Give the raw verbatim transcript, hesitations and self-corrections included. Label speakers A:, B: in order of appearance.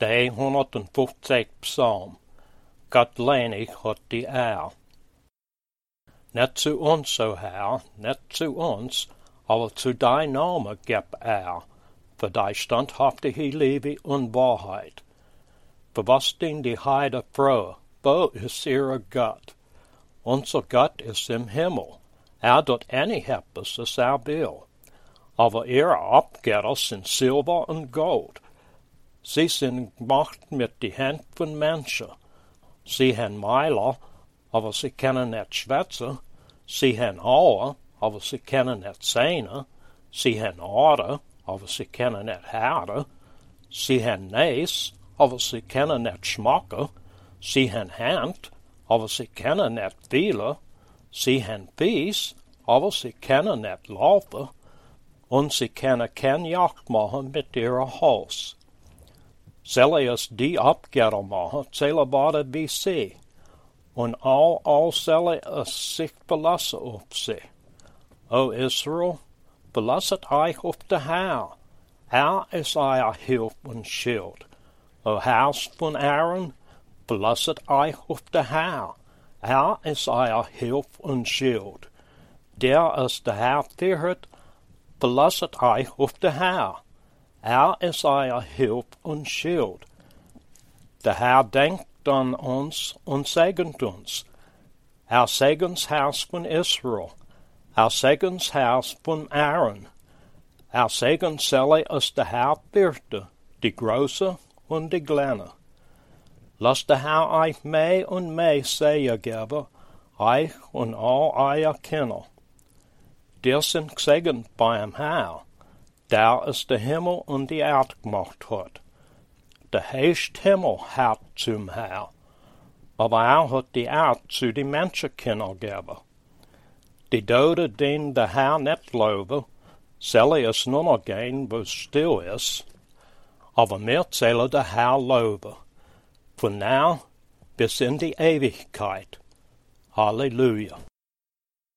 A: De honderdvijftig psalm. Gott lenig hat die Ehr. Net zu uns, o Herr, net zu uns, aber zu dein Name gib Ehr, für dein standhaftige Liebe und Wahrheit. Für was denn die Heide froh, wo ist ihre Gott? Unser Gott ist im Himmel, er dort etwas, das er will. Aber ihre Abgötter sind Silber und Gold. Sie sind gemacht mit die Hand von Menschen. Sie haben Meiler, aber sie können nicht schwätzen. Sie haben Ohren, aber sie können nicht sehen. Sie haben Ohren, aber sie können nicht hören. Sie haben Näs, aber sie können nicht schmecken. Sie haben Hand, aber sie können nicht fühlen. Sie haben Fies, aber sie können nicht laufen. Und sie können keine Jagd machen mit ihrem Haus. Soll es die Abgötter machen, zählbare wie sie, und all, all soll es sich verlassen auf sie. O Israel, verlasset euch auf den Herr. Er ist euer Hilfe und Schild. O Haus von Aaron, verlasset euch auf den Herr. Er ist euer Hilfe und Schild. Der es der Herr fürchtet, verlasset euch auf den Herr. Er ist euer Hilfe und Schild. Der Herr denkt an uns und segnet uns. Er segnet Haus von Israel. Er segnet Haus von Aaron. Er segnet alle, als der Herr fürchte, die Große und die Kleine. Lasst der Herr euch mehr und mehr Segen geben, euch und all euer Kinder. Der sind gesegnet beim Herr, der es der Himmel und die Erde gemacht hat. Der höchste Himmel hat zum Herr, aber er hat die Erde zu den Menschenkindern gegeben. Die Dode, denen der Herr nicht lobe, soll es nur noch gehen, wo es still ist, aber mir zähle der Herr lobe, von now bis in die Ewigkeit. Halleluja.